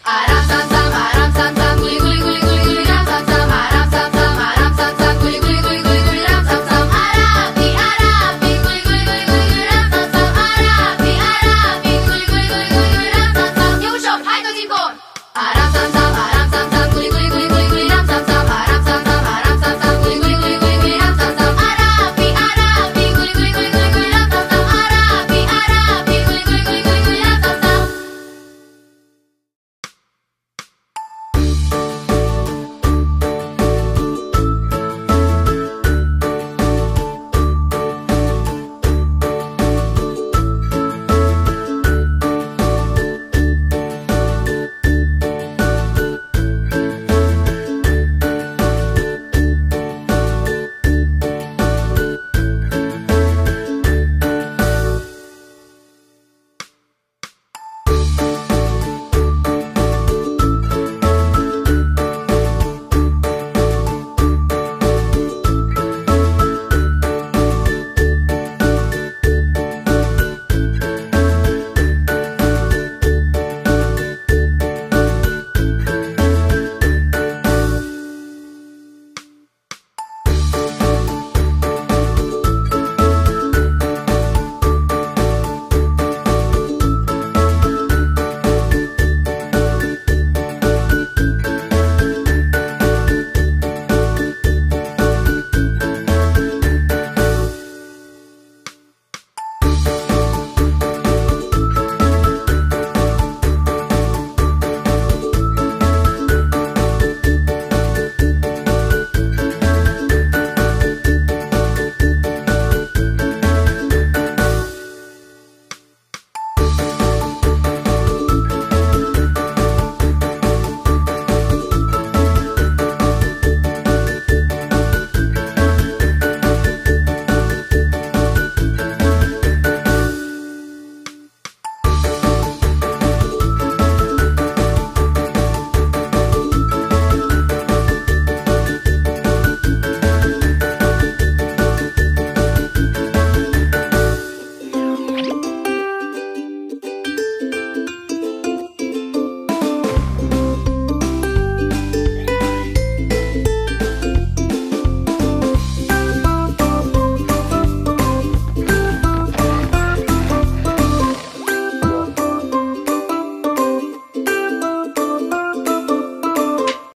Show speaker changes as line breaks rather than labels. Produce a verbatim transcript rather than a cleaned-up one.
Aram sam sam, aram sam sam, guli guli guli guli guli ram sam sam, aram sam sam, aram sam sam, guli guli guli guli guli ram sam sam, Arabi, Arabi, guli guli guli guli guli ram sam sam, Arabi, Arabi, guli guli guli guli guli ram sam sam， 有手拍都进攻，aram sam sam。